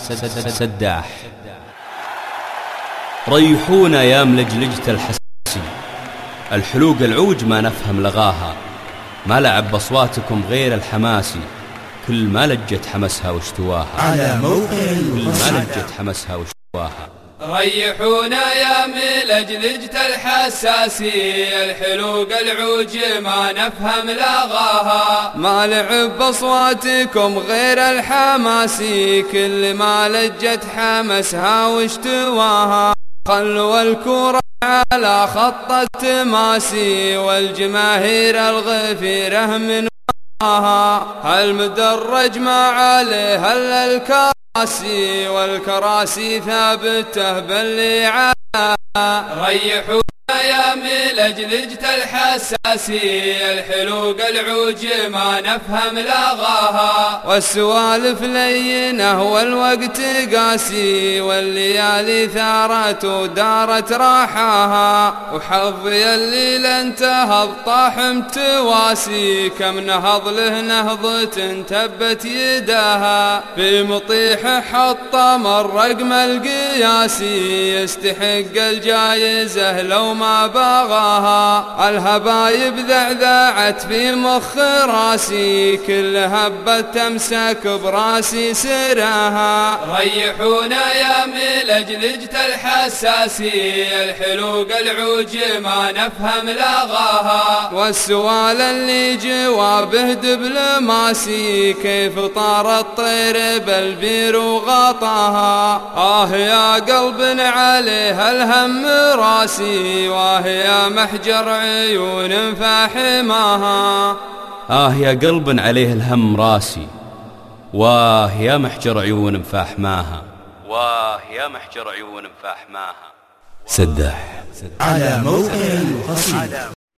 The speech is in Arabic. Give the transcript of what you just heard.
سداح. ريحونا يا ملجلجة الحساسي، الحلوق العوج ما نفهم لغاها، ما لعب بأصواتكم غير الحماسي، كل ما لجت حمسها واشتواها، على موقع كل ما لجت حمسها واشتواها. ريحونا يا ملجلجة الحساسي، الحلوق العوج ما نفهم لغاها، ما لعب بأصواتكم غير الحماسي، كل ما لجت حمسها واشتواها. خلوا الكرة على خط التماسي، والجماهير الغفيرة من وراها، المدرج ما عليه الا الكراسي، والكراسي ثابته باللي عليها. ريحونا يا ملجلجة الحساسي، الحلوق العوج ما نفهم لغاها، والسوالف لينه والوقت قاسي، والليالي ثارت ودارت راحاها، وحظي الليل انتهض طاح متواسي، كم نهض له نهضة تبت يداها، في مطيح حطم الرقم القياسي، يستحق الجايزة لو ما بغاها. الهبايب ذعذعت في مخ راسي، كل هبة تمسك براسي سراها. ريحونا يا ملجلجة الحساسي، الحلوق العوج ما نفهم لغاها، والسؤال اللي جوابه دبلوماسي، كيف طار الطير بالبير وغطاها. يا قلب عليه الهم راسي، يا محجر عيون فاحماها. يا قلب عليه الهم راسي، يا محجر عيون فاحماها، يا محجر عيون فاحماها. سداح. على موقع القصيد.